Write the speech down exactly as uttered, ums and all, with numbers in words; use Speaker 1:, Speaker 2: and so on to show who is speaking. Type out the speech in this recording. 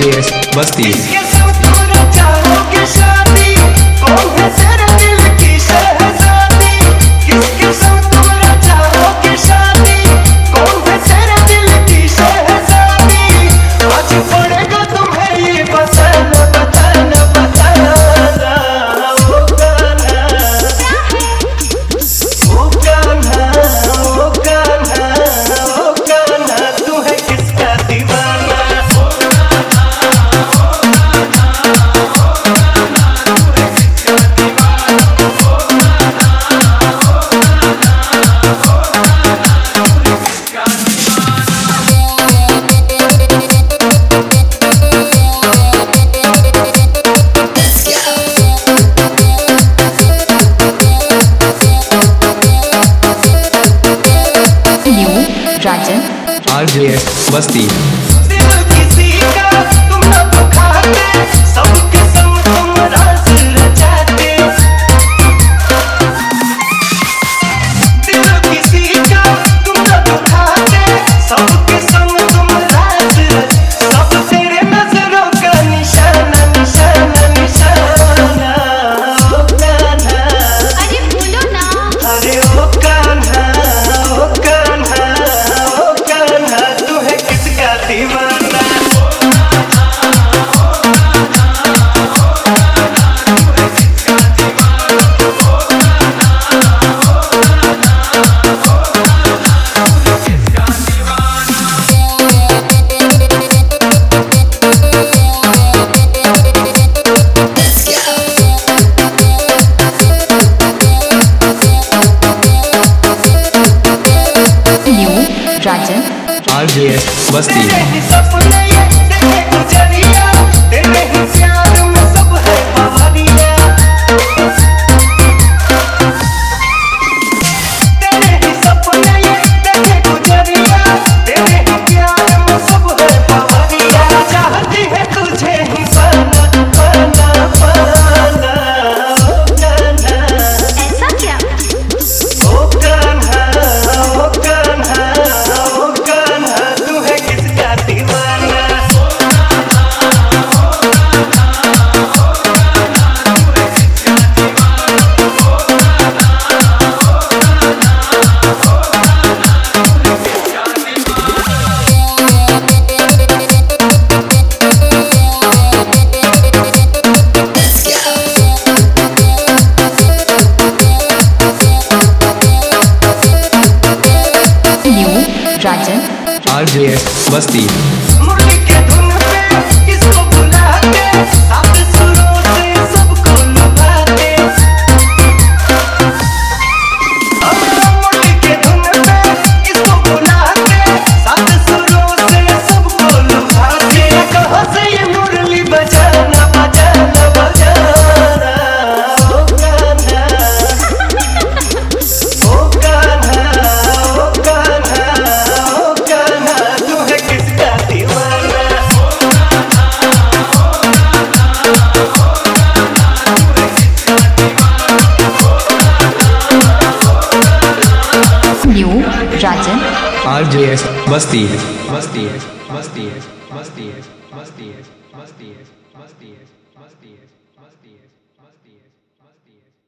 Speaker 1: जे एस बस्ती।
Speaker 2: किसके साथ होना चाहोगे शादी, कौन है तेरे दिल की शहजादी। किसके साथ होना चाहोगे शादी, कौन है तेरे दिल की शहजादी। आज पड़ेगा तुम्हें ये बताना बताना बताना। ओ कान्हा, ओ कान्हा, ओ कान्हा, ओ कान्हा, तू है किसका दीवाना।
Speaker 3: राजन
Speaker 1: आर जे एस बस्ती।
Speaker 2: दिल किसी का तुम न दुखाते, सबके संग तुम राज रचाते। दिल किसी का तुम न दुखाते, सबके संग तुम राज। सब तेरे नजरों का निशाना निशाना निशाना। ओ कान्हा,
Speaker 3: अरे बोलो ना।
Speaker 2: अरे ओ कान्हा, ओ कान्हा, ओ कान्हा, तू है किसका दीवाना।
Speaker 3: राजन
Speaker 1: आर जे एस बस्ती।
Speaker 2: तेरे ही सपने ये तेरे गुजरिया, तेरे ही प्यार में सब है बवरिया। तेरे ही सपने ये तेरे गुजरिया, तेरे ही प्यार में सब है बवरिया। चाहती है तुझे ही पाना पाना पाना। ओ कान्हा,
Speaker 3: ऐसा क्या?
Speaker 2: ओ कान्हा, ओ कान्हा, ओ कान्हा, तू है किसका दीवाना।
Speaker 3: राजन
Speaker 1: आर जे एस बस्ती।
Speaker 2: मुरली के धुन पे किसको बुलाते, सात सुरों से सबको लुभाते। मुरली के धुन पे किसको बुलाते, सात सुरों से सबको लुभाते। कहाँ से ये मुरली बजाना बजाना बजाना। ओ कान्हा, ओ कान्हा, ओ कान्हा, ओ कान्हा, तू है किसका दीवाना।
Speaker 3: New Rajan
Speaker 1: R J S बस्ती बस्ती बस्ती बस्ती बस्ती बस्ती बस्ती बस्ती बस्ती बस्ती बस्ती बस्ती